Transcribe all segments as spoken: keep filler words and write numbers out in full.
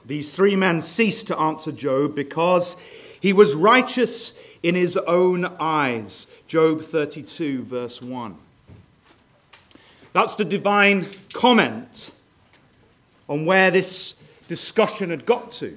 These three men ceased to answer Job because he was righteous in his own eyes. Job thirty-two, verse one. That's the divine comment on where this discussion had got to.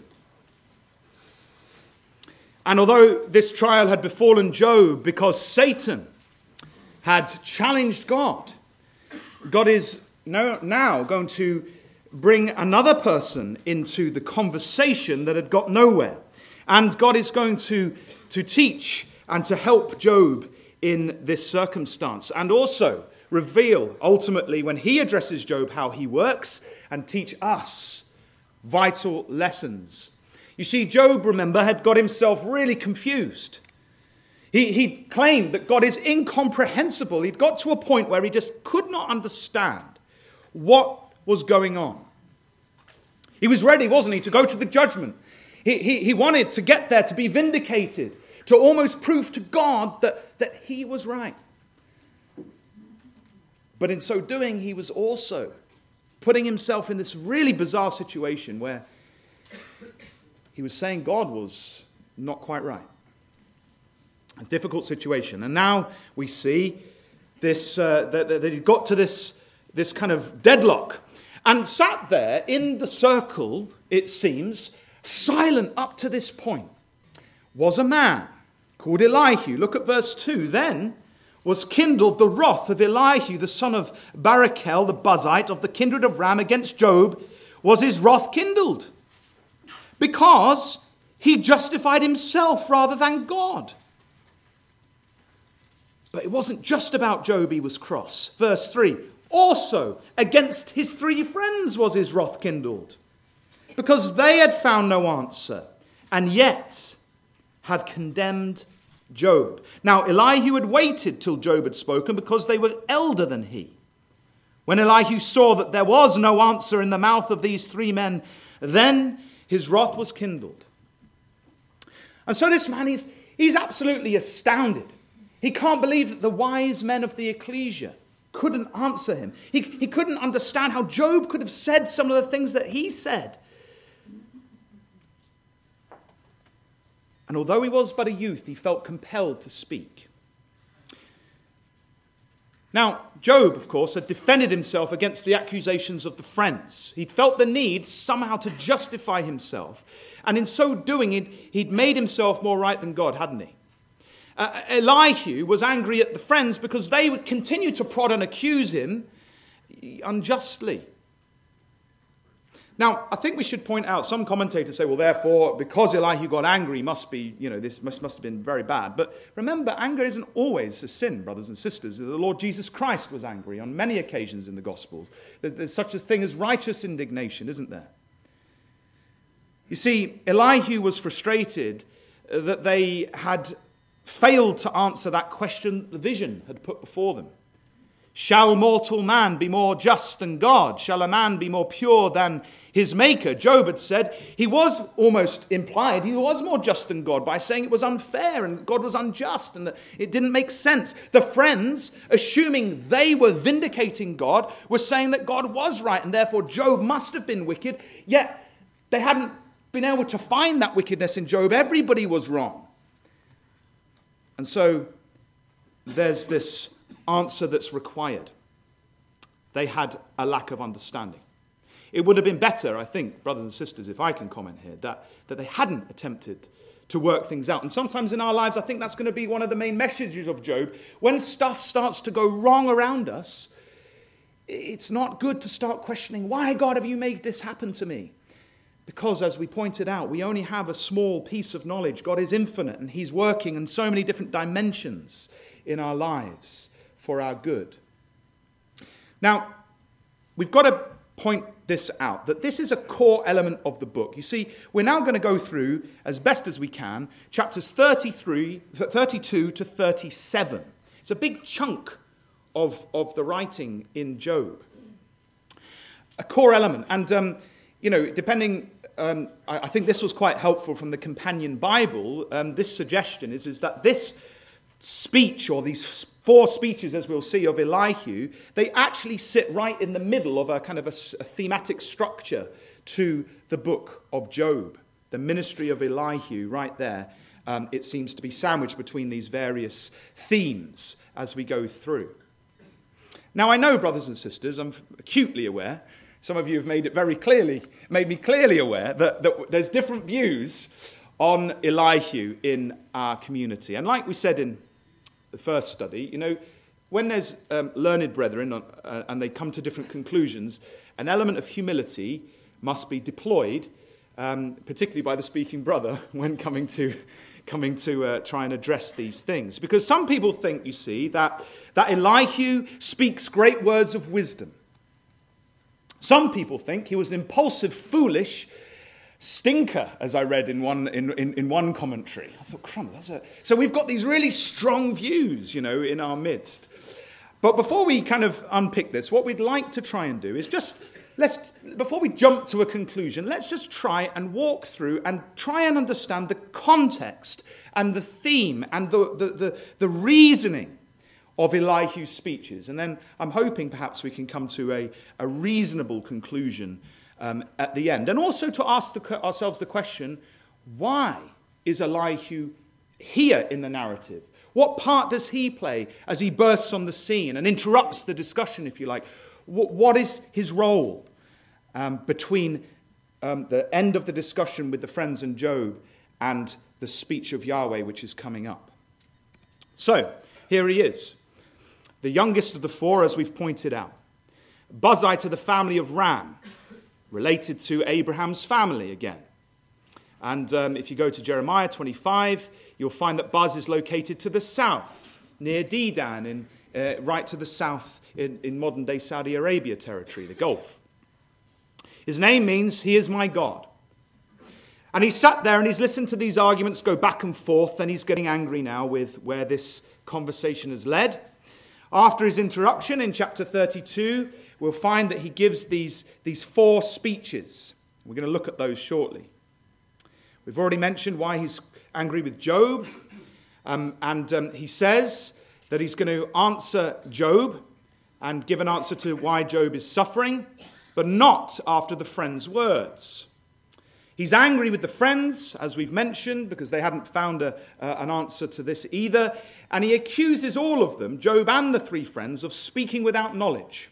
And although this trial had befallen Job because Satan had challenged God, God is now going to bring another person into the conversation that had got nowhere. And God is going to, to teach and to help Job in this circumstance. And also reveal, ultimately, when he addresses Job, how he works and teach us vital lessons. You see, Job, remember, had got himself really confused. He, he claimed that God is incomprehensible. He'd got to a point where he just could not understand what was going on. He was ready, wasn't he, to go to the judgment. He, he, he wanted to get there, to be vindicated, to almost prove to God that, that he was right. But in so doing, he was also putting himself in this really bizarre situation where he was saying God was not quite right. It's a difficult situation. And now we see this uh, that, that he got to this, this kind of deadlock. And sat there in the circle, it seems, silent up to this point, was a man called Elihu. Look at verse two. Then was kindled the wrath of Elihu, the son of Barachel, the Buzite, of the kindred of Ram, against Job, was his wrath kindled, because he justified himself rather than God. But it wasn't just about Job he was cross. Verse three, also against his three friends was his wrath kindled, because they had found no answer, and yet had condemned Job. Now Elihu had waited till Job had spoken, because they were elder than he. When Elihu saw that there was no answer in the mouth of these three men, then his wrath was kindled. And so this man, he's, he's absolutely astounded. He can't believe that the wise men of the ecclesia couldn't answer him. He, he couldn't understand how Job could have said some of the things that he said. And although he was but a youth, he felt compelled to speak. Now, Job, of course, had defended himself against the accusations of the friends. He'd felt the need somehow to justify himself. And in so doing, he'd, he'd made himself more right than God, hadn't he? Uh, Elihu was angry at the friends because they would continue to prod and accuse him unjustly. Now, I think we should point out, some commentators say, well, therefore, because Elihu got angry, must be, you know, this must, must have been very bad. But remember, anger isn't always a sin, brothers and sisters. The Lord Jesus Christ was angry on many occasions in the Gospels. There's such a thing as righteous indignation, isn't there? You see, Elihu was frustrated that they had failed to answer that question the vision had put before them. Shall mortal man be more just than God? Shall a man be more pure than his maker? Job had said he was almost implied he was more just than God by saying it was unfair and God was unjust and that it didn't make sense. The friends, assuming they were vindicating God, were saying that God was right and therefore Job must have been wicked, yet they hadn't been able to find that wickedness in Job. Everybody was wrong. And so there's this answer that's required. They had a lack of understanding. It would have been better, I think, brothers and sisters, if I can comment here, that, that they hadn't attempted to work things out. And sometimes in our lives, I think that's going to be one of the main messages of Job. When stuff starts to go wrong around us, it's not good to start questioning, why, God, have you made this happen to me? Because, as we pointed out, we only have a small piece of knowledge. God is infinite, and he's working in so many different dimensions in our lives for our good. Now, we've got to point this out, that this is a core element of the book. You see, we're now going to go through, as best as we can, chapters thirty-three, thirty-two to thirty-seven. It's a big chunk of, of the writing in Job. A core element. And, um, you know, depending... Um, I, I think this was quite helpful from the Companion Bible. Um, this suggestion is, is that this speech, or these four speeches, as we'll see, of Elihu, they actually sit right in the middle of a kind of a, a thematic structure to the book of Job. The ministry of Elihu right there, um, it seems to be sandwiched between these various themes as we go through. Now I know, brothers and sisters, I'm acutely aware, some of you have made it very clearly, made me clearly aware that, that there's different views on Elihu in our community. And like we said in the first study, you know, when there's um, learned brethren uh, and they come to different conclusions, an element of humility must be deployed, um, particularly by the speaking brother when coming to coming to uh, try and address these things. Because some people think, you see, that, that Elihu speaks great words of wisdom. Some people think he was an impulsive, foolish stinker, as I read in one in, in, in one commentary. I thought, crumbs, that's a... So we've got these really strong views, you know, in our midst. But before we kind of unpick this, what we'd like to try and do is just, let's, before we jump to a conclusion, let's just try and walk through and try and understand the context and the theme and the, the, the, the reasoning of Elihu's speeches. And then I'm hoping perhaps we can come to a, a reasonable conclusion um, at the end. And also to ask the, ourselves the question, why is Elihu here in the narrative? What part does he play as he bursts on the scene and interrupts the discussion, if you like? What, what is his role um, between um, the end of the discussion with the friends and Job and the speech of Yahweh, which is coming up? So, here he is. The youngest of the four, as we've pointed out. Buzite of the family of Ram, related to Abraham's family again. And um, if you go to Jeremiah twenty-five, you'll find that Buz is located to the south, near Dedan, in, uh, right to the south in, in modern-day Saudi Arabia territory, the Gulf. His name means, he is my God. And he's sat there and he's listened to these arguments go back and forth, and he's getting angry now with where this conversation has led. After his interruption in chapter thirty-two, we'll find that he gives these, these four speeches. We're going to look at those shortly. We've already mentioned why he's angry with Job. Um, and um, he says that he's going to answer Job and give an answer to why Job is suffering, but not after the friends' words. He's angry with the friends, as we've mentioned, because they hadn't found a, uh, an answer to this either. And he accuses all of them, Job and the three friends, of speaking without knowledge.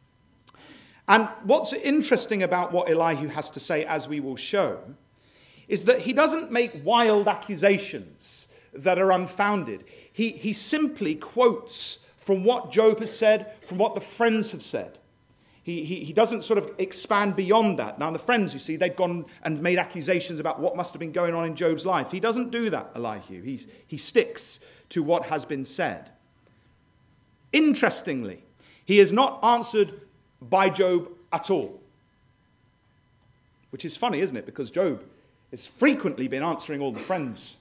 And what's interesting about what Elihu has to say, as we will show, is that he doesn't make wild accusations that are unfounded. He, he simply quotes from what Job has said, from what the friends have said. He, he, he doesn't sort of expand beyond that. Now, the friends, you see, they've gone and made accusations about what must have been going on in Job's life. He doesn't do that, Elihu. He's, he sticks to what has been said. Interestingly, he is not answered by Job at all. Which is funny, isn't it? Because Job has frequently been answering all the friends.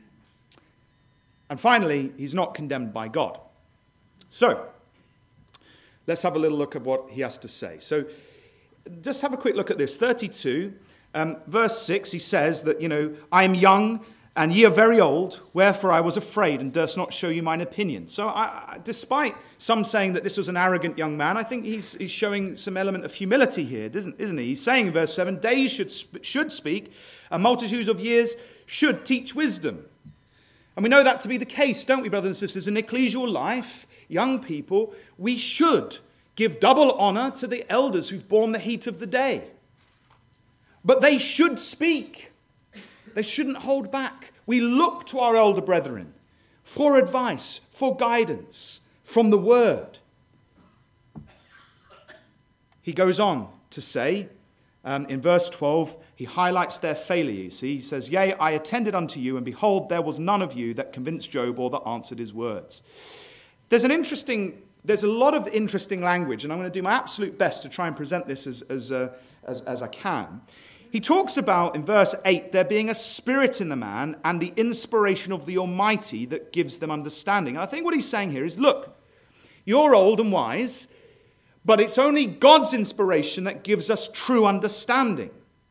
And finally, he's not condemned by God. So, let's have a little look at what he has to say. So, just have a quick look at this. thirty-two, um, verse six, he says that, you know, I am young, and ye are very old, wherefore I was afraid, and durst not show you mine opinion. So, I, despite some saying that this was an arrogant young man, I think he's, he's showing some element of humility here, isn't, isn't he? He's saying in verse seven, days should, should speak, and multitudes of years should teach wisdom. And we know that to be the case, don't we, brothers and sisters? In ecclesial life, young people, we should give double honor to the elders who've borne the heat of the day. But they should speak. They shouldn't hold back. We look to our elder brethren for advice, for guidance from the word. He goes on to say, um, in verse twelve, he highlights their failure. You see, he says, yea, I attended unto you, and behold, there was none of you that convinced Job or that answered his words. There's an interesting, there's a lot of interesting language, and I'm going to do my absolute best to try and present this as, as, uh, as, as I can. He talks about, in verse eight, there being a spirit in the man and the inspiration of the Almighty that gives them understanding. And I think what he's saying here is, look, you're old and wise, but it's only God's inspiration that gives us true understanding.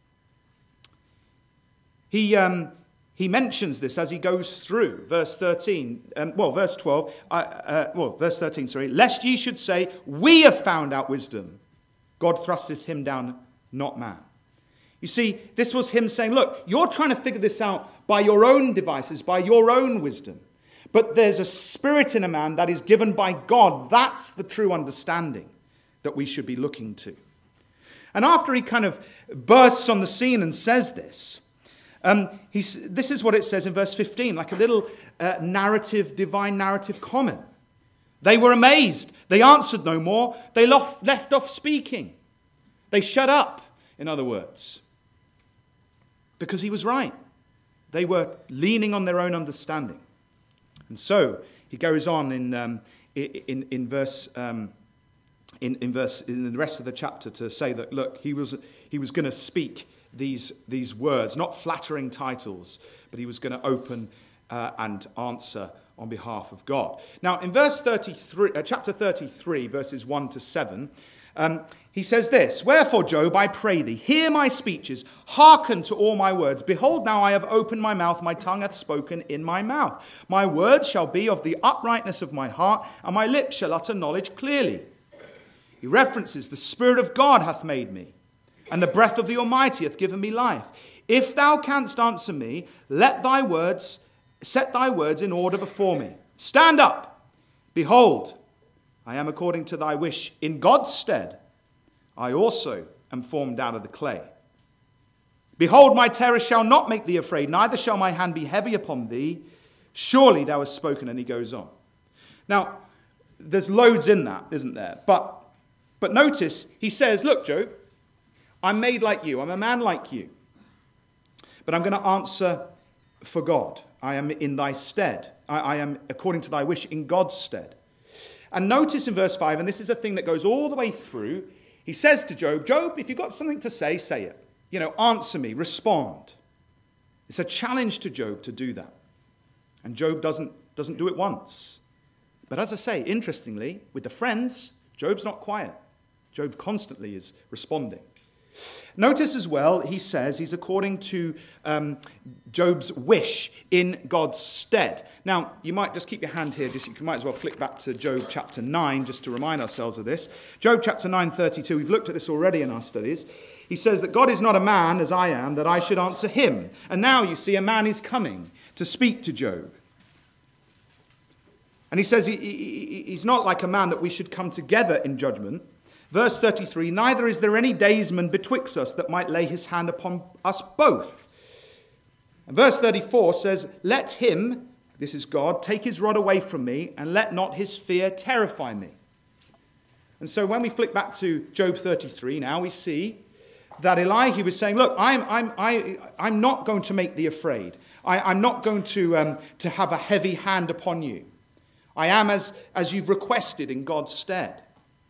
He um, he mentions this as he goes through verse thirteen. Um, well, verse twelve. Uh, uh, well, verse thirteen. Sorry. Lest ye should say, we have found out wisdom. God thrusteth him down, not man. You see, this was him saying, look, you're trying to figure this out by your own devices, by your own wisdom. But there's a spirit in a man that is given by God. That's the true understanding that we should be looking to. And after he kind of bursts on the scene and says this, um, he's, this is what it says in verse fifteen, like a little uh, narrative, divine narrative comment. They were amazed. They answered no more. They left, left off speaking. They shut up, in other words. Because he was right. They were leaning on their own understanding. And so he goes on in um, in, in verse um, in, in verse in the rest of the chapter to say that look, he was he was going to speak these these words, not flattering titles, but he was going to open uh, and answer on behalf of God. Now, in verse thirty-three, uh, chapter thirty-three, verses one to seven. Um, he says this, wherefore, Job, I pray thee, hear my speeches, hearken to all my words. Behold, now I have opened my mouth, my tongue hath spoken in my mouth. My words shall be of the uprightness of my heart, and my lips shall utter knowledge clearly. He references, the Spirit of God hath made me, and the breath of the Almighty hath given me life. If thou canst answer me, let thy words, set thy words in order before me. Stand up, behold, I am according to thy wish. In God's stead, I also am formed out of the clay. Behold, my terror shall not make thee afraid, neither shall my hand be heavy upon thee. Surely thou hast spoken, and he goes on. Now, there's loads in that, isn't there? But, but notice, he says, look, Job, I'm made like you. I'm a man like you. But I'm going to answer for God. I am in thy stead. I, I am, according to thy wish, in God's stead. And notice in verse five, and this is a thing that goes all the way through, he says to Job, Job, if you've got something to say, say it. You know, answer me, respond. It's a challenge to Job to do that. And Job doesn't, doesn't do it once. But as I say, interestingly, with the friends, Job's not quiet. Job constantly is responding. Notice as well, he says he's according to um, Job's wish in God's stead. Now, you might just keep your hand here. Just you might as well flick back to Job chapter nine just to remind ourselves of this. Job chapter nine, thirty-two. We've looked at this already in our studies. He says that God is not a man as I am, that I should answer him. And now you see a man is coming to speak to Job. And he says he, he, he's not like a man that we should come together in judgment. Verse thirty-three, neither is there any daysman betwixt us that might lay his hand upon us both. And verse thirty-four says, let him, this is God, take his rod away from me, and let not his fear terrify me. And so when we flick back to Job thirty-three now, we see that Elihu was saying, look, I'm, I'm, I, I'm not going to make thee afraid. I, I'm not going to, um, to have a heavy hand upon you. I am as, as you've requested in God's stead.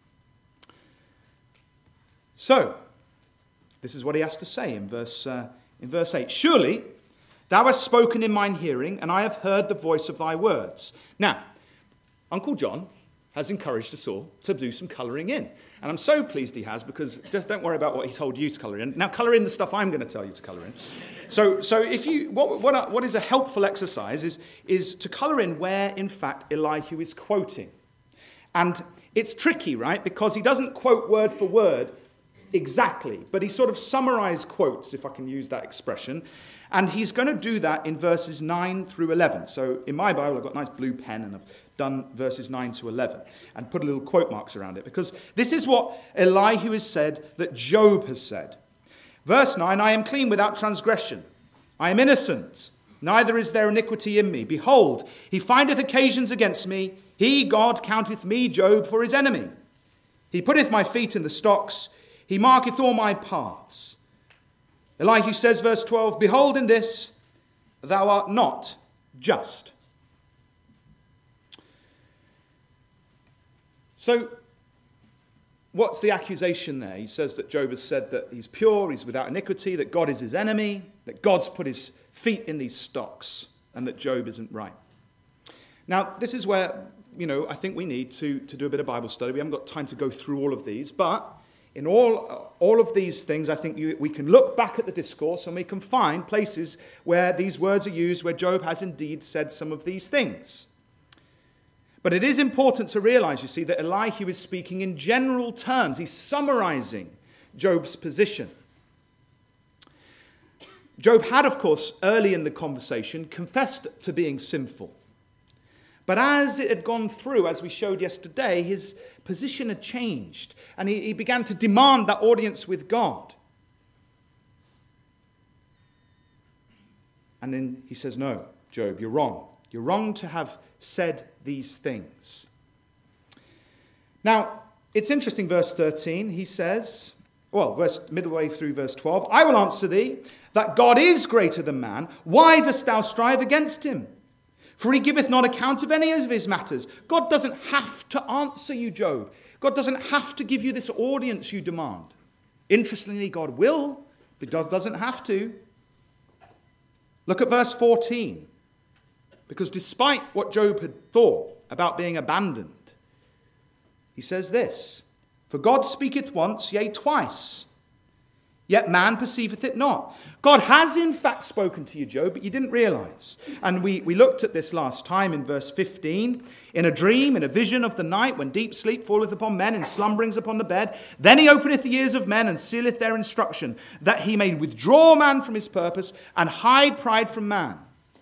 So, this is what he has to say in verse, uh, in verse eight. Surely thou hast spoken in mine hearing, and I have heard the voice of thy words. Now, Uncle John has encouraged us all to do some colouring in. And I'm so pleased he has, because just don't worry about what he told you to colour in. Now, colour in the stuff I'm going to tell you to colour in. So, so if you, what, what, what is a helpful exercise is, is to colour in where, in fact, Elihu is quoting. And it's tricky, right? Because he doesn't quote word for word exactly, but he sort of summarized quotes, if I can use that expression, and he's going to do that in verses nine through eleven. So in my Bible, I've got a nice blue pen, and I've done verses nine to eleven, and put a little quote marks around it, because this is what Elihu has said that Job has said. Verse nine, I am clean without transgression. I am innocent, neither is there iniquity in me. Behold, he findeth occasions against me. He, God, counteth me, Job, for his enemy. He putteth my feet in the stocks. He marketh all my paths. Elihu says, verse twelve, behold, in this thou art not just. So, what's the accusation there? He says that Job has said that he's pure, he's without iniquity, that God is his enemy, that God's put his feet in these stocks, and that Job isn't right. Now, this is where, you know, I think we need to, to do a bit of Bible study. We haven't got time to go through all of these, but in all, all of these things, I think you, we can look back at the discourse and we can find places where these words are used, where Job has indeed said some of these things. But it is important to realize, you see, that Elihu is speaking in general terms. He's summarizing Job's position. Job had, of course, early in the conversation, confessed to being sinful. But as it had gone through, as we showed yesterday, his position had changed. And he, he began to demand that audience with God. And then he says, no, Job, you're wrong. You're wrong to have said these things. Now, it's interesting, verse thirteen, he says, well, verse, midway through verse twelve, I will answer thee that God is greater than man. Why dost thou strive against him? For he giveth not account of any of his matters. God doesn't have to answer you, Job. God doesn't have to give you this audience you demand. Interestingly, God will, but God doesn't have to. Look at verse fourteen. Because despite what Job had thought about being abandoned, he says this, for God speaketh once, yea, twice, yet man perceiveth it not. God has in fact spoken to you, Job, but you didn't realize. And we, we looked at this last time in verse fifteen. In a dream, in a vision of the night, when deep sleep falleth upon men, and slumberings upon the bed, then he openeth the ears of men, and sealeth their instruction, that he may withdraw man from his purpose, and hide pride from man.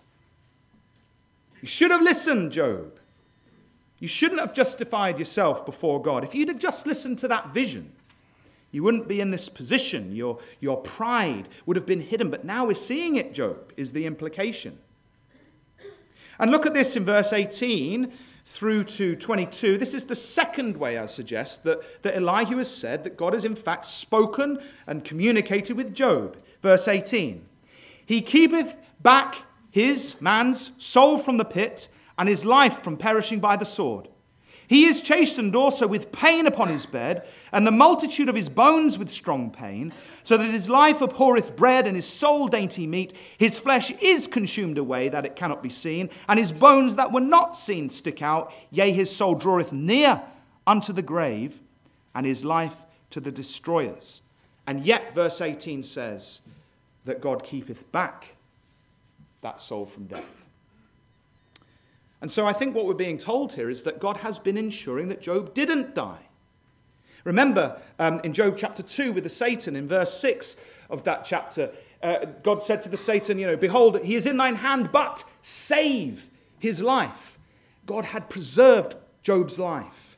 You should have listened, Job. You shouldn't have justified yourself before God. If you'd have just listened to that vision, you wouldn't be in this position. Your, your pride would have been hidden. But now we're seeing it, Job, is the implication. And look at this in verse eighteen through to twenty-two. This is the second way, I suggest, that, that Elihu has said that God has in fact spoken and communicated with Job. Verse eighteen. He keepeth back his, man's, soul from the pit, and his life from perishing by the sword. He is chastened also with pain upon his bed, and the multitude of his bones with strong pain, so that his life abhorreth bread, and his soul dainty meat. His flesh is consumed away, that it cannot be seen, and his bones that were not seen stick out. Yea, his soul draweth near unto the grave, and his life to the destroyers. And yet, verse eighteen says that God keepeth back that soul from death. And so I think what we're being told here is that God has been ensuring that Job didn't die. Remember, um, in Job chapter two with the Satan, in verse six of that chapter, uh, God said to the Satan, you know, behold, he is in thine hand, but save his life. God had preserved Job's life.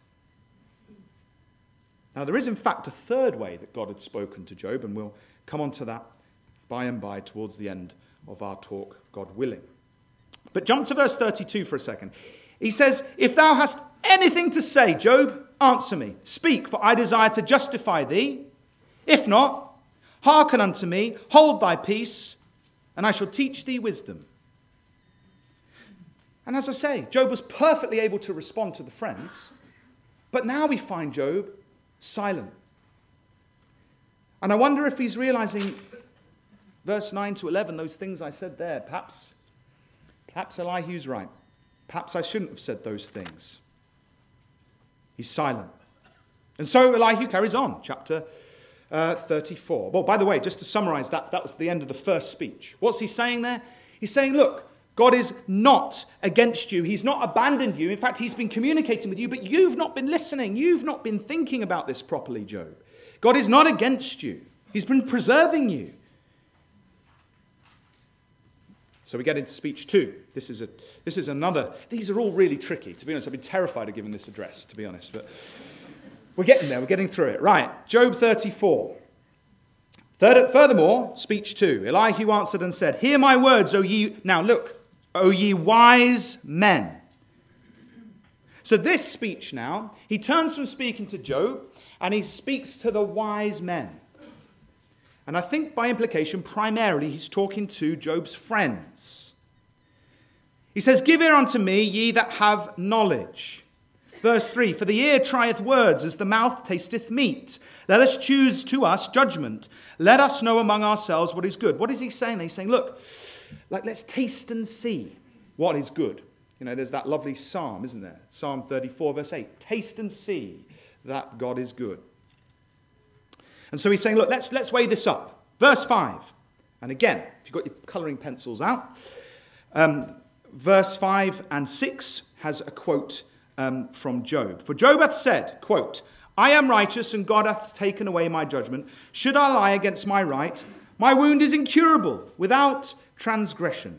Now, there is in fact a third way that God had spoken to Job, and we'll come on to that by and by towards the end of our talk, God willing. But jump to verse thirty-two for a second. He says, if thou hast anything to say, Job, answer me. Speak, for I desire to justify thee. If not, hearken unto me, hold thy peace, and I shall teach thee wisdom. And as I say, Job was perfectly able to respond to the friends, but now we find Job silent. And I wonder if he's realizing, verse nine to eleven, those things I said there, perhaps, perhaps Elihu's right. Perhaps I shouldn't have said those things. He's silent. And so Elihu carries on, chapter uh, thirty-four. Well, by the way, just to summarize that, that was the end of the first speech. What's he saying there? He's saying, look, God is not against you. He's not abandoned you. In fact, he's been communicating with you, but you've not been listening. You've not been thinking about this properly, Job. God is not against you. He's been preserving you. So we get into speech two. This is a, this is another. These are all really tricky. To be honest, I've been terrified of giving this address, to be honest. But we're getting there. We're getting through it. Right. Job thirty-four. Third, furthermore, speech two. Elihu answered and said, hear my words, O ye... Now look, O ye wise men. So this speech now, he turns from speaking to Job, and he speaks to the wise men. And I think by implication, primarily, he's talking to Job's friends. He says, give ear unto me, ye that have knowledge. Verse three, for the ear trieth words as the mouth tasteth meat. Let us choose to us judgment. Let us know among ourselves what is good. What is he saying? He's saying, look, like let's taste and see what is good. You know, there's that lovely psalm, isn't there? Psalm thirty-four, verse eight. Taste and see that God is good. And so he's saying, look, let's, let's weigh this up. Verse five. And again, if you've got your colouring pencils out, um, verse five and six has a quote um, from Job. For Job hath said, quote, I am righteous and God hath taken away my judgment. Should I lie against my right? My wound is incurable, without transgression.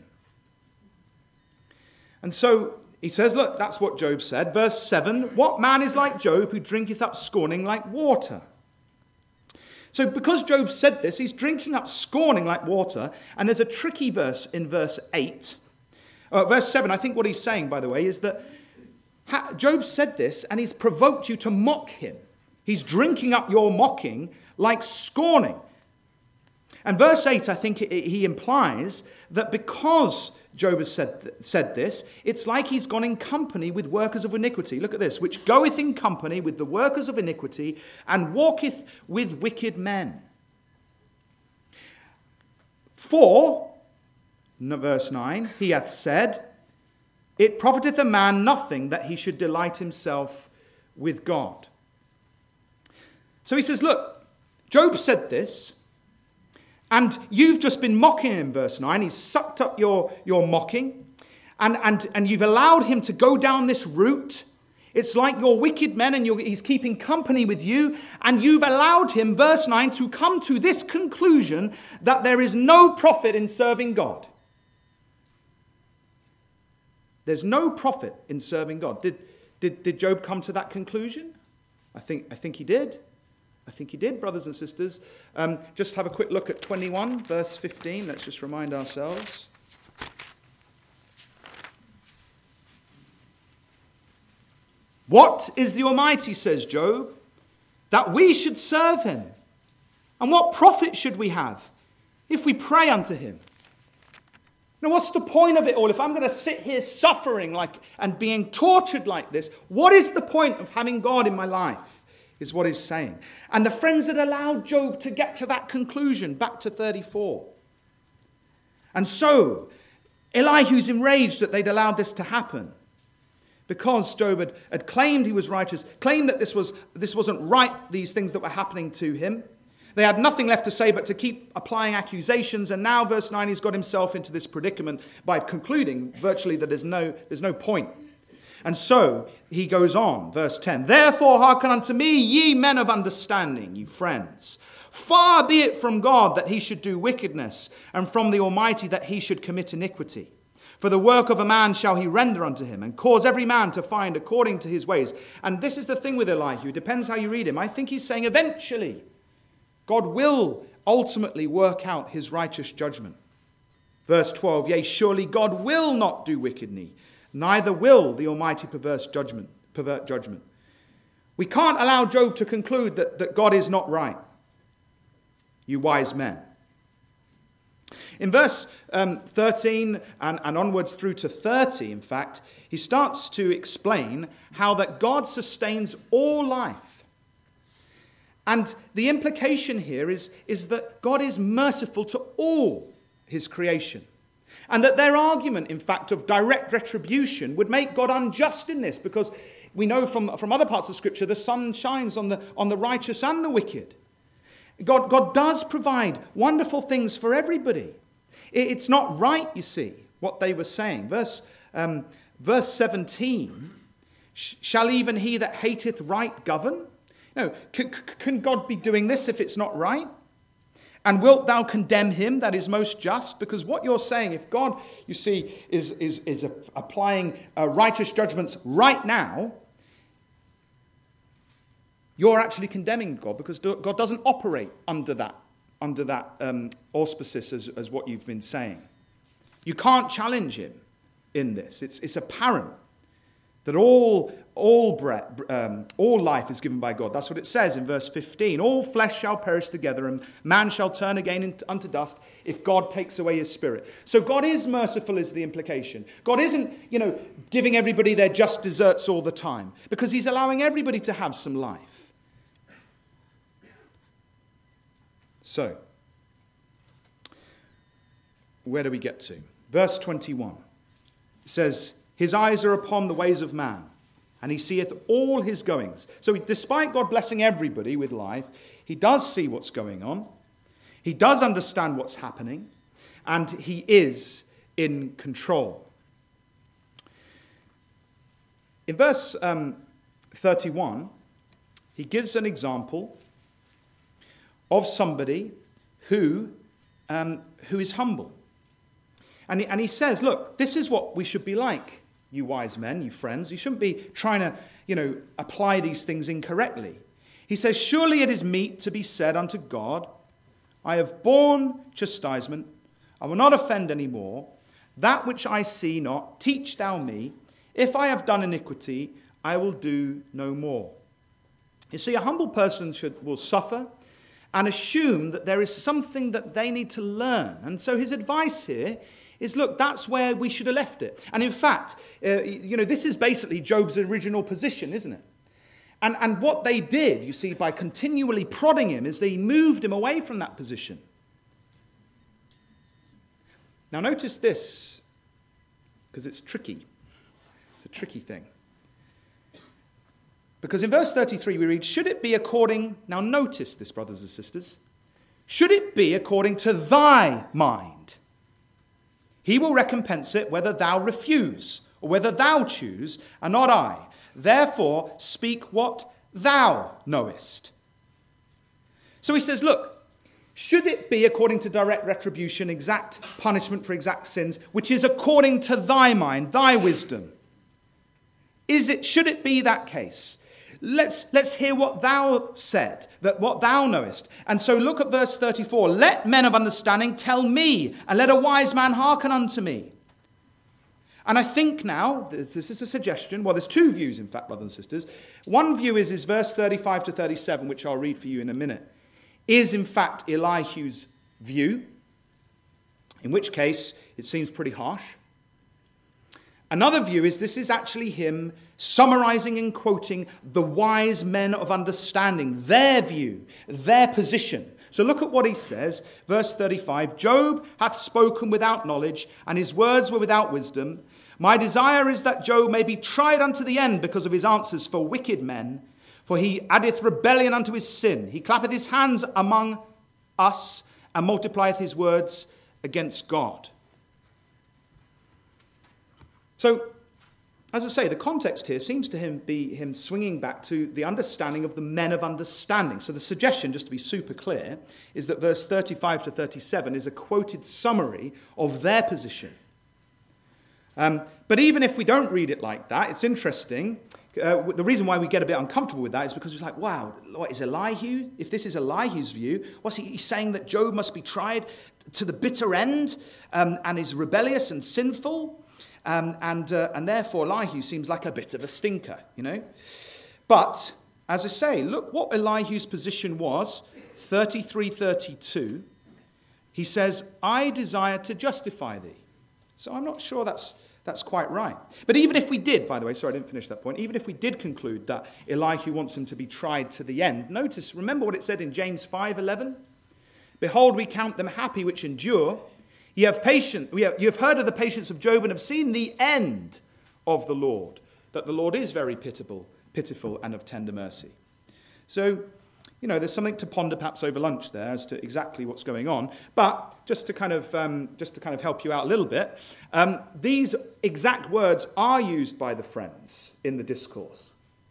And so he says, look, that's what Job said. Verse seven, what man is like Job who drinketh up scorning like water? So because Job said this, he's drinking up scorning like water. And there's a tricky verse in verse eight. Uh, verse seven, I think what he's saying, by the way, is that Job said this and he's provoked you to mock him. He's drinking up your mocking like scorning. And verse eight, I think he implies that because Job has said, said this, it's like he's gone in company with workers of iniquity. Look at this. Which goeth in company with the workers of iniquity and walketh with wicked men. For, verse nine, he hath said, it profiteth a man nothing that he should delight himself with God. So he says, look, Job said this, and you've just been mocking him, verse nine. He's sucked up your, your mocking, and, and, and you've allowed him to go down this route. It's like you're wicked men, and you're, he's keeping company with you, and you've allowed him, verse nine, to come to this conclusion that there is no profit in serving God. There's no profit in serving God. Did, did, did Job come to that conclusion? I think, I think he did. I think he did, brothers and sisters. Um, just have a quick look at twenty-one, verse fifteen. Let's just remind ourselves. What is the Almighty, says Job, that we should serve him? And what profit should we have if we pray unto him? Now, what's the point of it all? If I'm going to sit here suffering like and being tortured like this, what is the point of having God in my life? Is what he's saying. And the friends had allowed Job to get to that conclusion, back to thirty-four. And so, Elihu's enraged that they'd allowed this to happen. Because Job had, had claimed he was righteous, claimed that this, was, this wasn't right, these things that were happening to him. They had nothing left to say but to keep applying accusations. And now, verse nine, he's got himself into this predicament by concluding virtually that there's no, there's no point. And so he goes on, verse ten, therefore hearken unto me, ye men of understanding, you friends. Far be it from God that he should do wickedness, and from the Almighty that he should commit iniquity. For the work of a man shall he render unto him, and cause every man to find according to his ways. And this is the thing with Elihu, it depends how you read him. I think he's saying eventually God will ultimately work out his righteous judgment. Verse twelve, yea, surely God will not do wickedly, neither will the Almighty perverse judgment, pervert judgment. We can't allow Job to conclude that, that God is not right. You wise men. In verse um, thirteen and, and onwards through to thirty, in fact, he starts to explain how that God sustains all life. And the implication here is, is that God is merciful to all his creation. And that their argument, in fact, of direct retribution would make God unjust in this, because we know from, from other parts of Scripture the sun shines on the, on the righteous and the wicked. God, God does provide wonderful things for everybody. It, it's not right, you see, what they were saying. Verse, um, verse seventeen, shall even he that hateth right govern? No, can, can God be doing this if it's not right? And wilt thou condemn him that is most just? Because what you're saying, if God, you see, is, is, is applying uh, righteous judgments right now, you're actually condemning God, because God doesn't operate under that, under that um, auspices as, as what you've been saying. You can't challenge him in this. It's, it's apparent that all, all, breath, um, all life is given by God. That's what it says in verse fifteen. All flesh shall perish together, and man shall turn again unto dust if God takes away his spirit. So God is merciful is the implication. God isn't, you know, giving everybody their just deserts all the time, because he's allowing everybody to have some life. So, where do we get to? Verse twenty-one. It says, his eyes are upon the ways of man, and he seeth all his goings. So despite God blessing everybody with life, he does see what's going on. He does understand what's happening, and he is in control. In verse um, thirty-one, he gives an example of somebody who um, who is humble. And he, and he says, look, this is what we should be like, you wise men, you friends. You shouldn't be trying to, you know, apply these things incorrectly. He says, surely it is meet to be said unto God, I have borne chastisement, I will not offend any more. That which I see not, teach thou me. If I have done iniquity, I will do no more. You see, a humble person should will suffer and assume that there is something that they need to learn. And so his advice here is, look, that's where we should have left it. And in fact, uh, you know, this is basically Job's original position, isn't it? And, and what they did, you see, by continually prodding him, is they moved him away from that position. Now notice this, because it's tricky. It's a tricky thing. Because in verse thirty-three we read, should it be according, now notice this, brothers and sisters, should it be according to thy mind? He will recompense it whether thou refuse, or whether thou choose, and not I. Therefore speak what thou knowest. So he says, look, should it be according to direct retribution, exact punishment for exact sins, which is according to thy mind, thy wisdom? Is it, should it be that case? Let's, let's hear what thou said, that what thou knowest. And so look at verse thirty-four. Let men of understanding tell me, and let a wise man hearken unto me. And I think now, this is a suggestion, well, there's two views, in fact, brothers and sisters. One view is, is verse thirty-five to thirty-seven, which I'll read for you in a minute, is in fact Elihu's view, in which case it seems pretty harsh. Another view is this is actually him summarizing and quoting the wise men of understanding, their view, their position. So look at what he says, verse thirty-five, Job hath spoken without knowledge, and his words were without wisdom. My desire is that Job may be tried unto the end because of his answers for wicked men. For he addeth rebellion unto his sin. He clappeth his hands among us, and multiplieth his words against God. So, as I say, the context here seems to him be him swinging back to the understanding of the men of understanding. So the suggestion, just to be super clear, is that verse thirty-five to thirty-seven is a quoted summary of their position. Um, but even if we don't read it like that, it's interesting. Uh, the reason why we get a bit uncomfortable with that is because it's like, wow, what is Elihu? If this is Elihu's view, what's he he's saying that Job must be tried to the bitter end um, and is rebellious and sinful? Um, and uh, and therefore Elihu seems like a bit of a stinker, you know. But, as I say, look what Elihu's position was, thirty-three thirty-two. He says, I desire to justify thee. So I'm not sure that's, that's quite right. But even if we did, by the way, sorry I didn't finish that point, even if we did conclude that Elihu wants him to be tried to the end, notice, remember what it said in James five eleven? Behold, we count them happy which endure. You have patience. You have heard of the patience of Job and have seen the end of the Lord, that the Lord is very pitiful, pitiful and of tender mercy. So, you know, there's something to ponder perhaps over lunch there as to exactly what's going on. But just to kind of um, just to kind of help you out a little bit, um, these exact words are used by the friends in the discourse.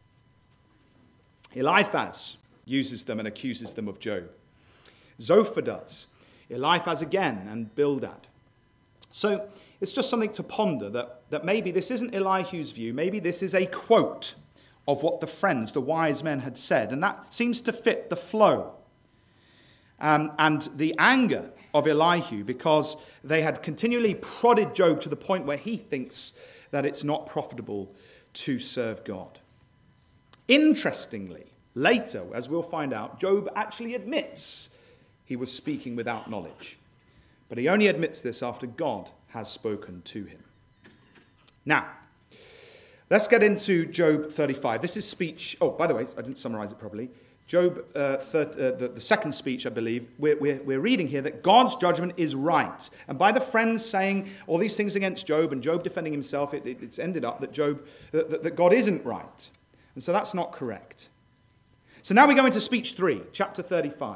Eliphaz uses them and accuses them of Job. Zophar does. Eliphaz again, and Bildad. So it's just something to ponder that, that maybe this isn't Elihu's view, maybe this is a quote of what the friends, the wise men, had said, and that seems to fit the flow um, and the anger of Elihu, because they had continually prodded Job to the point where he thinks that it's not profitable to serve God. Interestingly, later, as we'll find out, Job actually admits he was speaking without knowledge. But he only admits this after God has spoken to him. Now, let's get into Job thirty-five. This is speech. Oh, by the way, I didn't summarize it properly. Job, uh, third, uh, the, the second speech, I believe, we're, we're, we're reading here that God's judgment is right. And by the friends saying all these things against Job and Job defending himself, it, it, it's ended up that Job, that, that God isn't right. And so that's not correct. So now we go into speech three, chapter thirty-five.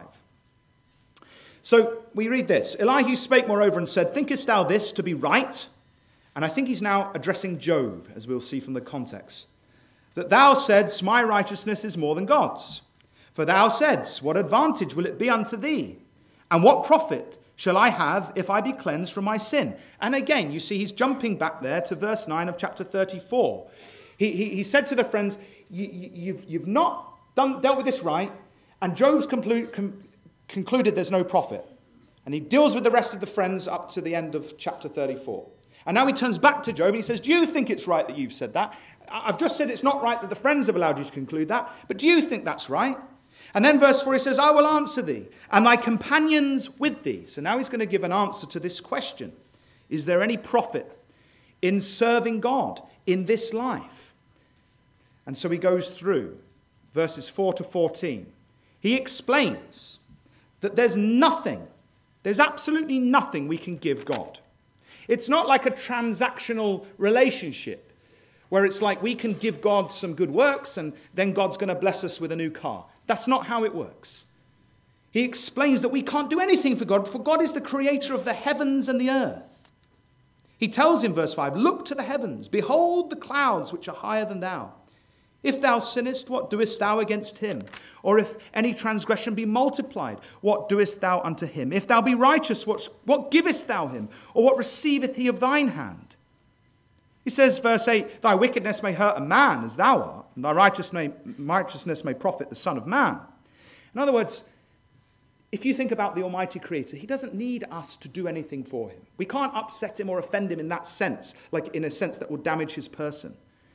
So we read this. Elihu spake moreover and said, thinkest thou this to be right? And I think he's now addressing Job, as we'll see from the context. That thou saidst, my righteousness is more than God's. For thou saidst, what advantage will it be unto thee? And what profit shall I have if I be cleansed from my sin? And again, you see, he's jumping back there to verse nine of chapter thirty-four. He, he, he said to the friends, you, you, you've, you've not done, dealt with this right, and Job's conclu- com- concluded there's no profit. And he deals with the rest of the friends up to the end of chapter thirty-four. And now he turns back to Job and he says, do you think it's right that you've said that? I've just said it's not right that the friends have allowed you to conclude that, but do you think that's right? And then verse four, he says, I will answer thee, and thy companions with thee. So now he's going to give an answer to this question. Is there any profit in serving God in this life? And so he goes through verses four to fourteen. He explains that there's nothing, there's absolutely nothing we can give God. It's not like a transactional relationship where it's like we can give God some good works and then God's going to bless us with a new car. That's not how it works. He explains that we can't do anything for God, for God is the creator of the heavens and the earth. He tells in verse five, look to the heavens, behold the clouds which are higher than thou. If thou sinnest, what doest thou against him? Or if any transgression be multiplied, what doest thou unto him? If thou be righteous, what, what givest thou him? Or what receiveth he of thine hand? He says, verse eight, thy wickedness may hurt a man as thou art, and thy righteousness may, righteousness may profit the Son of Man. In other words, if you think about the Almighty Creator, he doesn't need us to do anything for him. We can't upset him or offend him in that sense, like in a sense that will damage his person.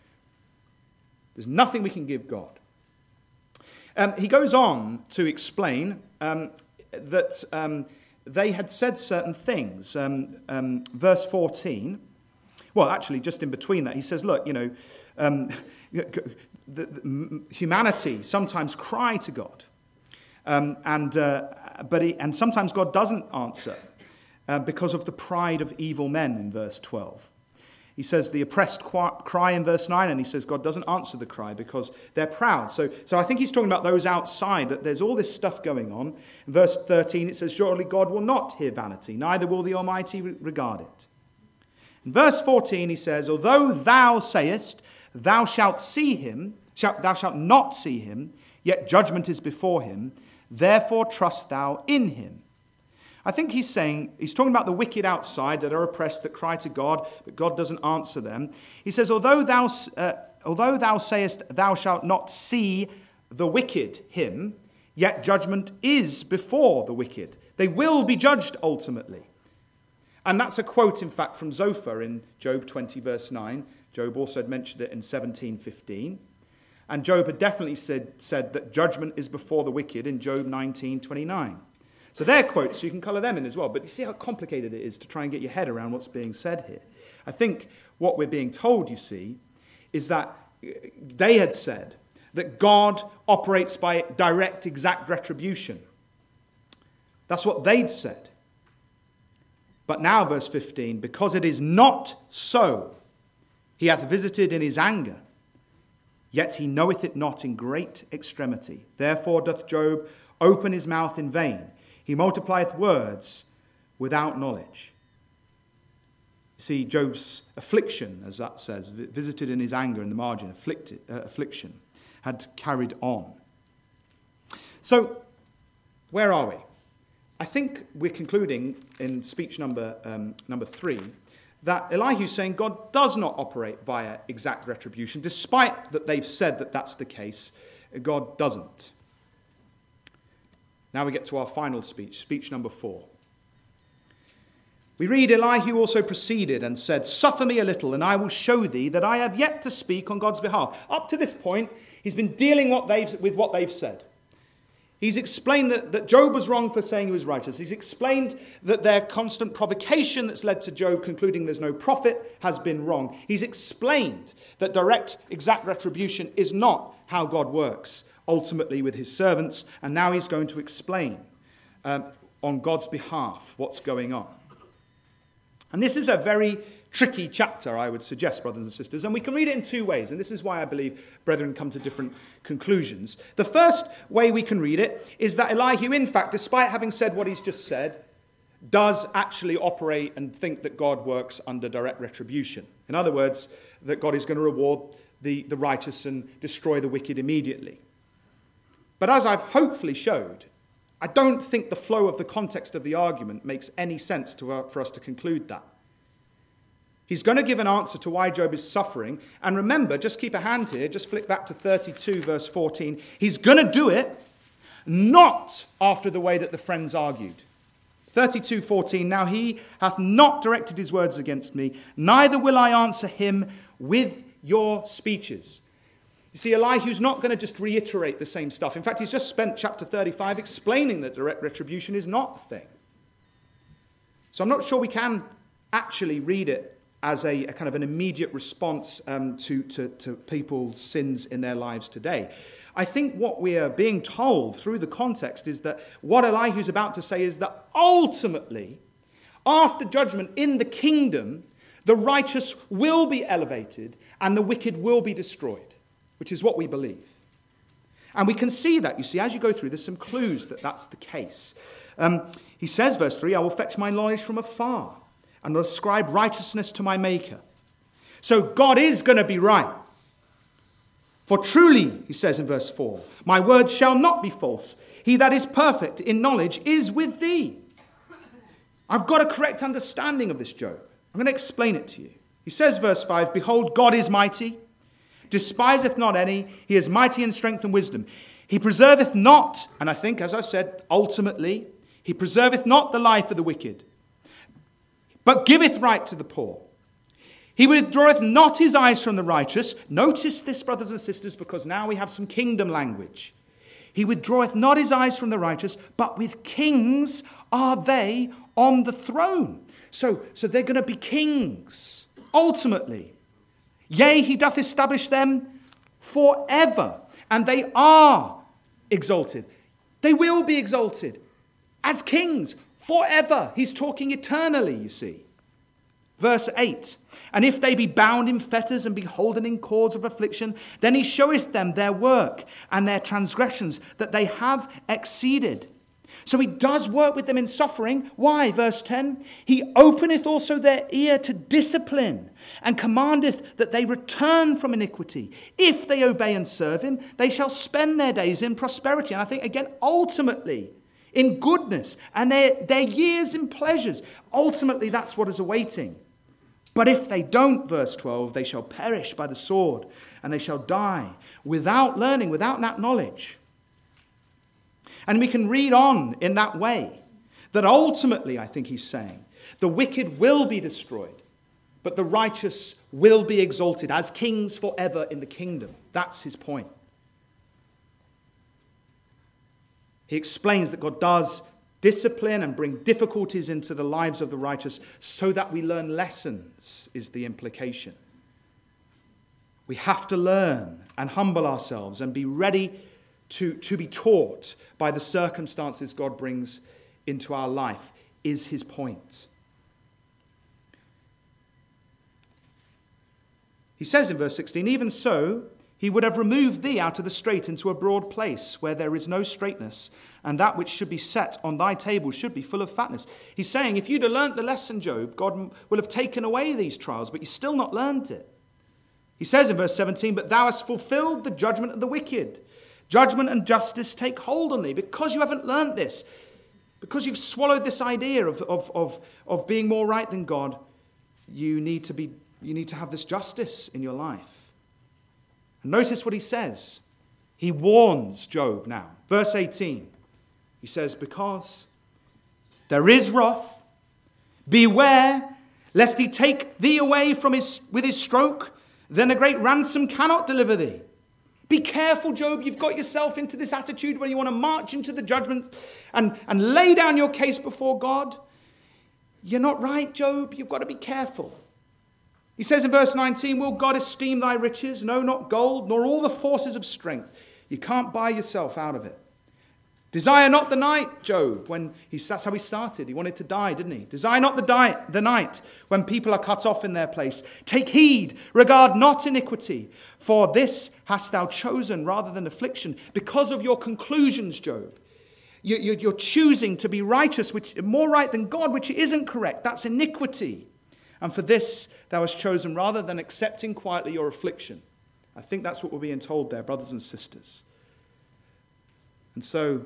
There's nothing we can give God. Um, he goes on to explain um, that um, they had said certain things. Um, um, verse fourteen, well, actually, just in between that, he says, look, you know, um, the, the, humanity sometimes cry to God, um, and uh, but he, and sometimes God doesn't answer uh, because of the pride of evil men in verse twelve. He says the oppressed cry in verse nine, and he says God doesn't answer the cry because they're proud. So, so I think he's talking about those outside, that there's all this stuff going on. In verse thirteen, it says, surely God will not hear vanity, neither will the Almighty regard it. In verse fourteen, he says, although thou sayest, thou shalt see him, shalt, thou shalt not see him, yet judgment is before him, therefore trust thou in him. I think he's saying, he's talking about the wicked outside that are oppressed, that cry to God, but God doesn't answer them. He says, although thou, uh, although thou sayest thou shalt not see the wicked him, yet judgment is before the wicked. They will be judged ultimately. And that's a quote, in fact, from Zophar in Job twenty, verse nine. Job also had mentioned it in seventeen fifteen. And Job had definitely said, said that judgment is before the wicked in Job nineteen twenty-nine. So they're quotes, so you can colour them in as well. But you see how complicated it is to try and get your head around what's being said here. I think what we're being told, you see, is that they had said that God operates by direct, exact retribution. That's what they'd said. But now, verse fifteen, because it is not so, he hath visited in his anger, yet he knoweth it not in great extremity. Therefore doth Job open his mouth in vain. He multiplieth words without knowledge. See, Job's affliction, as that says, visited in his anger in the margin, afflicted, uh, affliction, had carried on. So, where are we? I think we're concluding in speech number um, number three that Elihu's saying God does not operate via exact retribution, despite that they've said that that's the case. God doesn't. Now we get to our final speech, speech number four. We read, Elihu also proceeded and said, suffer me a little, and I will show thee that I have yet to speak on God's behalf. Up to this point, he's been dealing what they've, with what they've said. He's explained that, that Job was wrong for saying he was righteous. He's explained that their constant provocation that's led to Job concluding there's no profit has been wrong. He's explained that direct, exact retribution is not how God works, ultimately with his servants. And now he's going to explain um, on God's behalf what's going on. And this is a very tricky chapter, I would suggest, brothers and sisters. And we can read it in two ways. And this is why I believe brethren come to different conclusions. The first way we can read it is that Elihu, in fact, despite having said what he's just said, does actually operate and think that God works under direct retribution. In other words, that God is going to reward the, the righteous and destroy the wicked immediately. But as I've hopefully showed, I don't think the flow of the context of the argument makes any sense to, uh, for us to conclude that. He's going to give an answer to why Job is suffering. And remember, just keep a hand here, just flick back to thirty-two, verse fourteen. He's going to do it not after the way that the friends argued. thirty-two fourteen, now he hath not directed his words against me, neither will I answer him with your speeches. You see, Elihu's not going to just reiterate the same stuff. In fact, he's just spent chapter thirty-five explaining that direct retribution is not a thing. So I'm not sure we can actually read it as a, a kind of an immediate response um, to, to, to people's sins in their lives today. I think what we are being told through the context is that what Elihu's about to say is that ultimately, after judgment in the kingdom, the righteous will be elevated and the wicked will be destroyed, which is what we believe. And we can see that, you see, as you go through, there's some clues that that's the case. Um, he says, verse three, I will fetch my knowledge from afar and will ascribe righteousness to my Maker. So God is going to be right. For truly, he says in verse four, my words shall not be false. He that is perfect in knowledge is with thee. I've got a correct understanding of this, Job. I'm going to explain it to you. He says, verse five, behold, God is mighty, despiseth not any. He is mighty in strength and wisdom. He preserveth not, and I think, as I've said, ultimately, he preserveth not the life of the wicked, but giveth right to the poor. He withdraweth not his eyes from the righteous. Notice this, brothers and sisters, because now we have some kingdom language. He withdraweth not his eyes from the righteous, but with kings are they on the throne. So, so they're going to be kings, ultimately. Yea, he doth establish them forever, and they are exalted. They will be exalted as kings forever. He's talking eternally, you see. Verse eight, and if they be bound in fetters and be holden in cords of affliction, then he showeth them their work and their transgressions, that they have exceeded. So he does work with them in suffering. Why? Verse ten, he openeth also their ear to discipline and commandeth that they return from iniquity. If they obey and serve him, they shall spend their days in prosperity. And I think, again, ultimately, in goodness, and their, their years in pleasures. Ultimately, that's what is awaiting. But if they don't, verse twelve, they shall perish by the sword, and they shall die without learning, without that knowledge. And we can read on in that way, that ultimately, I think he's saying, the wicked will be destroyed, but the righteous will be exalted as kings forever in the kingdom. That's his point. He explains that God does discipline and bring difficulties into the lives of the righteous so that we learn lessons, is the implication. We have to learn and humble ourselves and be ready to, to be taught by the circumstances God brings into our life, is his point. He says in verse sixteen, even so, he would have removed thee out of the strait into a broad place where there is no straightness, and that which should be set on thy table should be full of fatness. He's saying, if you'd have learnt the lesson, Job, God will have taken away these trials, but you still not learned it. He says in verse seventeen, but thou hast fulfilled the judgment of the wicked. Judgment and justice take hold on thee. Because you haven't learnt this, because you've swallowed this idea of, of, of, of being more right than God, you need to be, you need to have this justice in your life. And notice what he says. He warns Job now. Verse eighteen. He says, because there is wrath, beware, lest he take thee away from his with his stroke, then a great ransom cannot deliver thee. Be careful, Job. You've got yourself into this attitude where you want to march into the judgment and, and lay down your case before God. You're not right, Job. You've got to be careful. He says in verse nineteen, will God esteem thy riches? No, not gold, nor all the forces of strength. You can't buy yourself out of it. Desire not the night, Job, when he, that's how he started. He wanted to die, didn't he? Desire not the, die, the night when people are cut off in their place. Take heed, regard not iniquity, for this hast thou chosen rather than affliction. Because of your conclusions, Job, you, you, you're choosing to be righteous, which more right than God, which isn't correct. That's iniquity. And for this thou hast chosen rather than accepting quietly your affliction. I think that's what we're being told there, brothers and sisters. And so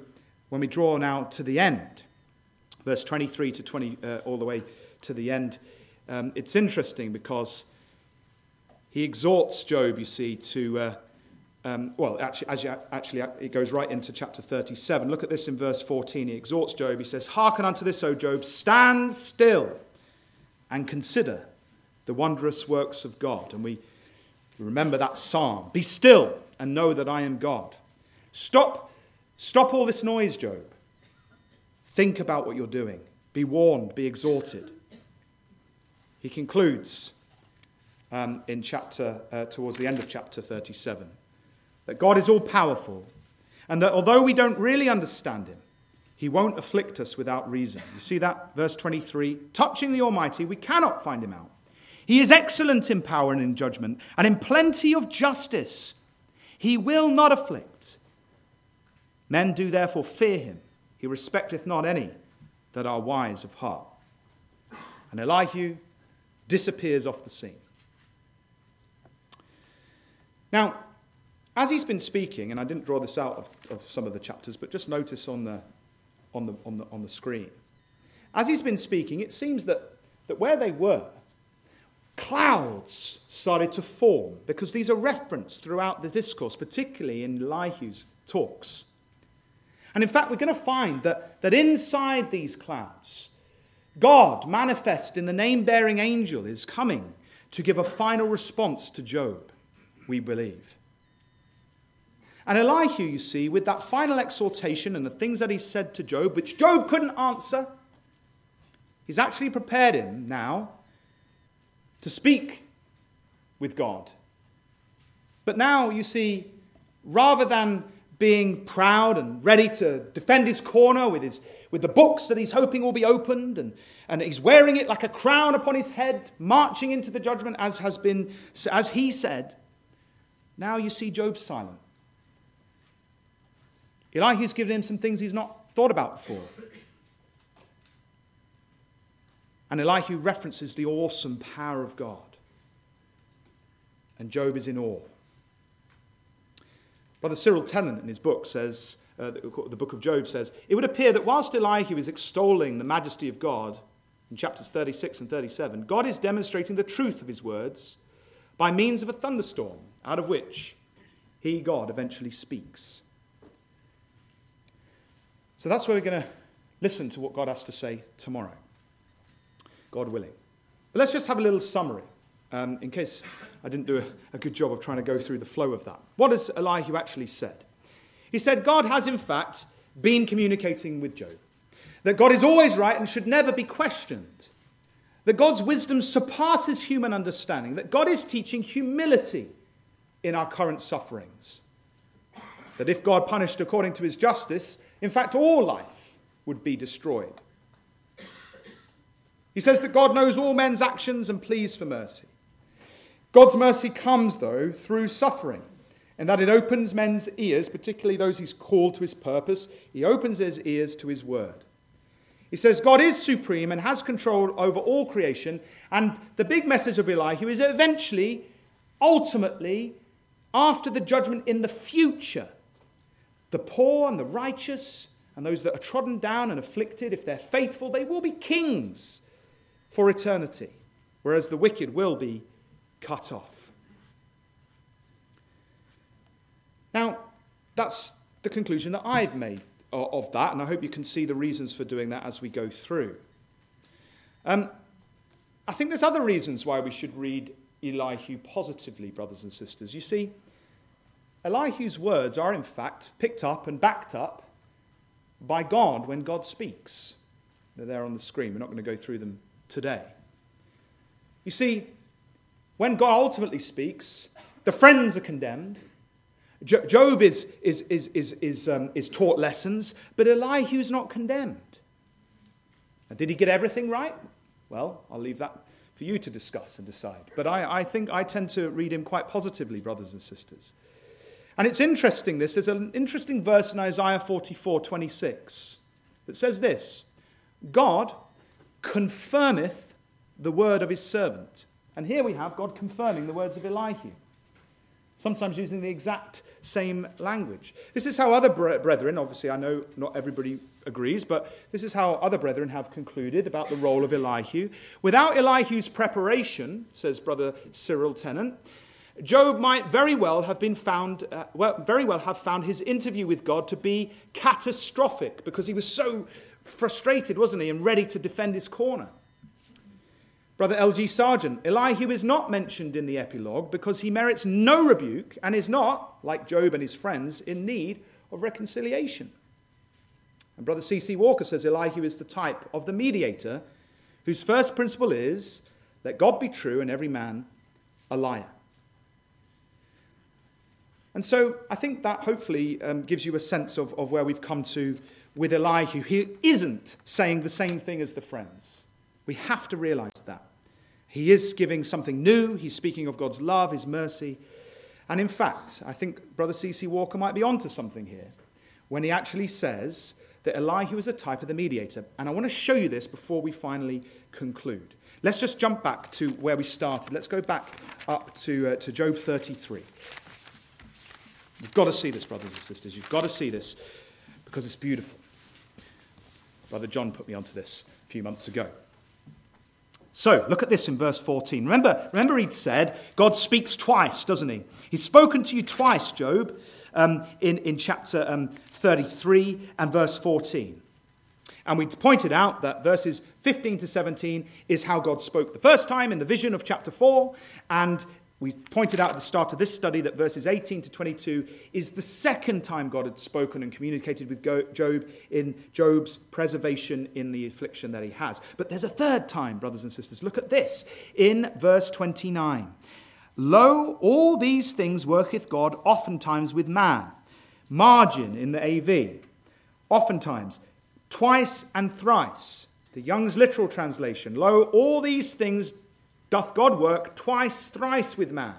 when we draw now to the end, verse twenty-three to twenty, uh, all the way to the end, um, it's interesting because he exhorts Job, you see, to, uh, um, well, actually, as you, actually, it goes right into chapter thirty-seven. Look at this in verse fourteen. He exhorts Job. He says, "Hearken unto this, O Job, stand still and consider the wondrous works of God." And we remember that psalm. Be still and know that I am God. Stop, stop all this noise, Job. Think about what you're doing. Be warned, be exhorted. He concludes um, in chapter, uh, towards the end of chapter thirty-seven, that God is all powerful and that although we don't really understand him, he won't afflict us without reason. You see that? Verse twenty-three, touching the Almighty, we cannot find him out. He is excellent in power and in judgment and in plenty of justice. He will not afflict. Men do therefore fear him. He respecteth not any that are wise of heart. And Elihu disappears off the scene. Now, as he's been speaking, and I didn't draw this out of, of some of the chapters, but just notice on the, on the, on the, on the screen. As he's been speaking, it seems that, that where they were, clouds started to form, because these are referenced throughout the discourse, particularly in Elihu's talks. And in fact, we're going to find that, that inside these clouds, God, manifest in the name-bearing angel, is coming to give a final response to Job, we believe. And Elihu, you see, with that final exhortation and the things that he said to Job, which Job couldn't answer, he's actually prepared him now to speak with God. But now, you see, rather than being proud and ready to defend his corner with his with the books that he's hoping will be opened, and, and he's wearing it like a crown upon his head, marching into the judgment as has been, as he said, now you see Job silent. Elihu's given him some things he's not thought about before. And Elihu references the awesome power of God. And Job is in awe. Brother Cyril Tennant in his book says, uh, the book of Job says, it would appear that whilst Elihu is extolling the majesty of God in chapters thirty-six and thirty-seven, God is demonstrating the truth of his words by means of a thunderstorm, out of which he, God, eventually speaks. So that's where we're going to listen to what God has to say tomorrow, God willing. But let's just have a little summary, um, in case I didn't do a, a good job of trying to go through the flow of that. What has Elihu actually said? He said God has, in fact, been communicating with Job. That God is always right and should never be questioned. That God's wisdom surpasses human understanding. That God is teaching humility in our current sufferings. That if God punished according to his justice, in fact, all life would be destroyed. He says that God knows all men's actions and pleads for mercy. God's mercy comes, though, through suffering, and that it opens men's ears, particularly those he's called to his purpose. He opens his ears to his word. He says God is supreme and has control over all creation, and the big message of Elihu is that eventually, ultimately, after the judgment in the future, the poor and the righteous and those that are trodden down and afflicted, if they're faithful, they will be kings for eternity, whereas the wicked will be cut off. Now, that's the conclusion that I've made of that, and I hope you can see the reasons for doing that as we go through. Um, I think there's other reasons why we should read Elihu positively, brothers and sisters. You see, Elihu's words are in fact picked up and backed up by God when God speaks. They're there on the screen. We're not going to go through them today. You see, when God ultimately speaks, the friends are condemned. Job is, is, is, is, is, um, is taught lessons, but Elihu's not condemned. Now, did he get everything right? Well, I'll leave that for you to discuss and decide. But I, I think I tend to read him quite positively, brothers and sisters. And it's interesting, this. There's an interesting verse in Isaiah forty-four twenty-six that says this: God confirmeth the word of his servant. And here we have God confirming the words of Elihu. sometimes using the exact same language. This is how other brethren, obviously I know not everybody agrees, but this is how other brethren have concluded about the role of Elihu. Without Elihu's preparation, says Brother Cyril Tennant, Job might very well have been found, uh, well, very well have found his interview with God to be catastrophic, because he was so frustrated, wasn't he, and ready to defend his corner. Brother L G Sargent, Elihu is not mentioned in the epilogue because he merits no rebuke and is not, like Job and his friends, in need of reconciliation. And Brother C C Walker says Elihu is the type of the mediator whose first principle is, let God be true and every man a liar. And so I think that hopefully um, gives you a sense of, of where we've come to with Elihu. He isn't saying the same thing as the friends. We have to realize that. He is giving something new. He's speaking of God's love, his mercy. And in fact, I think Brother C C Walker might be onto something here when he actually says that Elihu is a type of the mediator. And I want to show you this before we finally conclude. Let's just jump back to where we started. Let's go back up to, uh, to Job thirty-three. You've got to see this, brothers and sisters. You've got to see this because it's beautiful. Brother John put me onto this a few months ago. So, look at this in verse fourteen. Remember, remember he'd said, God speaks twice, doesn't he? He's spoken to you twice, Job, um, in, in chapter um, thirty-three and verse fourteen. And we pointed out that verses fifteen to seventeen is how God spoke the first time in the vision of chapter four, and we pointed out at the start of this study that verses eighteen to twenty-two is the second time God had spoken and communicated with Job in Job's preservation in the affliction that he has. But there's a third time, brothers and sisters. Look at this in verse twenty-nine. Lo, all these things worketh God oftentimes with man. Margin in the A V. Oftentimes, twice and thrice. The Young's literal translation. Lo, all these things doth God work twice, thrice with man.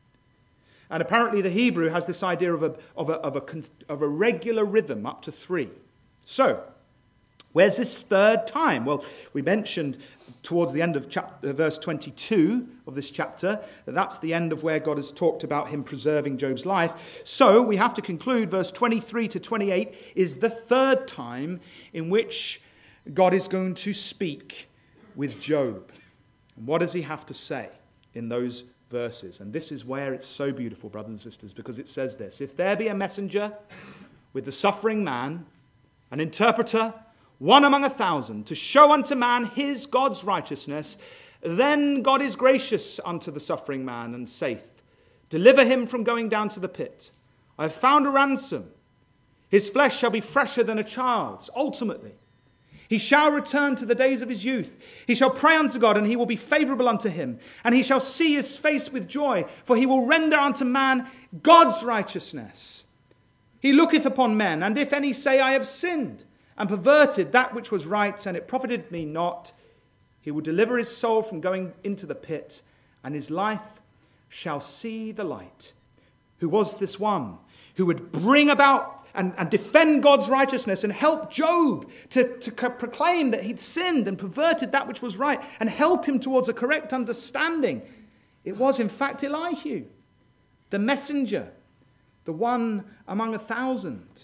And apparently the Hebrew has this idea of a, of a, of a, of a regular rhythm up to three. So, where's this third time? Well, we mentioned towards the end of chapter, verse twenty-two of this chapter that that's the end of where God has talked about him preserving Job's life. So, we have to conclude verse twenty-three to twenty-eight is the third time in which God is going to speak with Job. And what does he have to say in those verses? And this is where it's so beautiful, brothers and sisters, because it says this. If there be a messenger with the suffering man, an interpreter, one among a thousand, to show unto man his, God's righteousness, then God is gracious unto the suffering man and saith, deliver him from going down to the pit. I have found a ransom. His flesh shall be fresher than a child's, ultimately. He shall return to the days of his youth. He shall pray unto God, and he will be favorable unto him. And he shall see his face with joy, for he will render unto man God's righteousness. He looketh upon men, and if any say, I have sinned, and perverted that which was right, and it profited me not, he will deliver his soul from going into the pit, and his life shall see the light. Who was this one who would bring about And, and defend God's righteousness and help Job to, to proclaim that he'd sinned and perverted that which was right and help him towards a correct understanding? It was, in fact, Elihu, the messenger, the one among a thousand.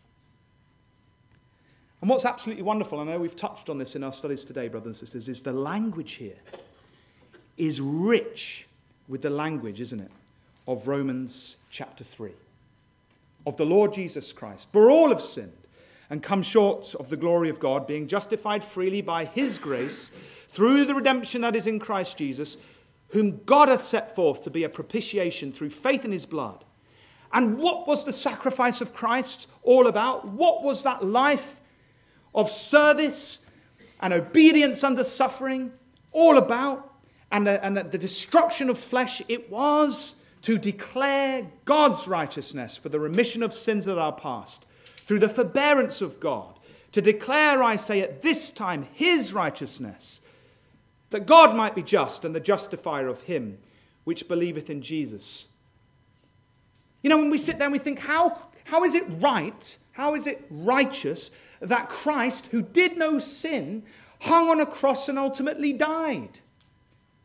And what's absolutely wonderful, I know we've touched on this in our studies today, brothers and sisters, is the language here is rich with the language, isn't it, of Romans chapter three. Of the Lord Jesus Christ. For all have sinned and come short of the glory of God, being justified freely by his grace through the redemption that is in Christ Jesus, whom God hath set forth to be a propitiation through faith in his blood. And what was the sacrifice of Christ all about? What was that life of service and obedience under suffering all about? And the, and the, the destruction of flesh, it was to declare God's righteousness for the remission of sins that are past, through the forbearance of God, to declare, I say, at this time, his righteousness, that God might be just and the justifier of him which believeth in Jesus. You know, when we sit there and we think, how, how is it right, how is it righteous that Christ, who did no sin, hung on a cross and ultimately died?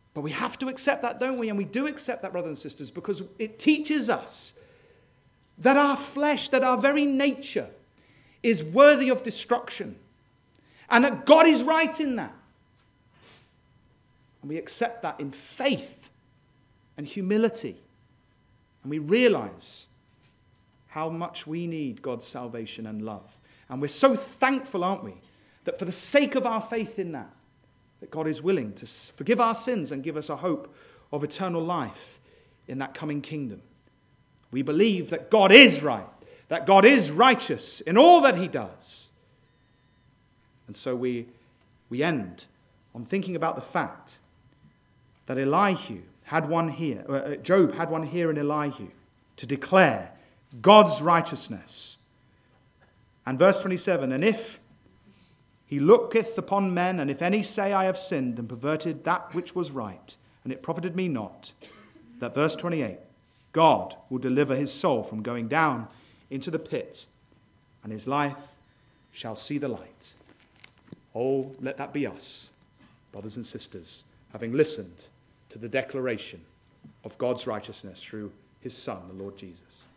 But we have to accept that, don't we? And we do accept that, brothers and sisters, because it teaches us that our flesh, that our very nature is worthy of destruction. And that God is right in that. And we accept that in faith and humility. And we realize how much we need God's salvation and love. And we're so thankful, aren't we, that for the sake of our faith in that, that God is willing to forgive our sins and give us a hope of eternal life in that coming kingdom. We believe that God is right, that God is righteous in all that he does. And so we, we end on thinking about the fact that Elihu had one here, uh, Job had one here in Elihu to declare God's righteousness. And verse twenty-seven, and if he looketh upon men, and if any say, I have sinned and perverted that which was right, and it profited me not, that verse twenty-eight, God will deliver his soul from going down into the pit, and his life shall see the light. Oh, let that be us, brothers and sisters, having listened to the declaration of God's righteousness through his Son, the Lord Jesus.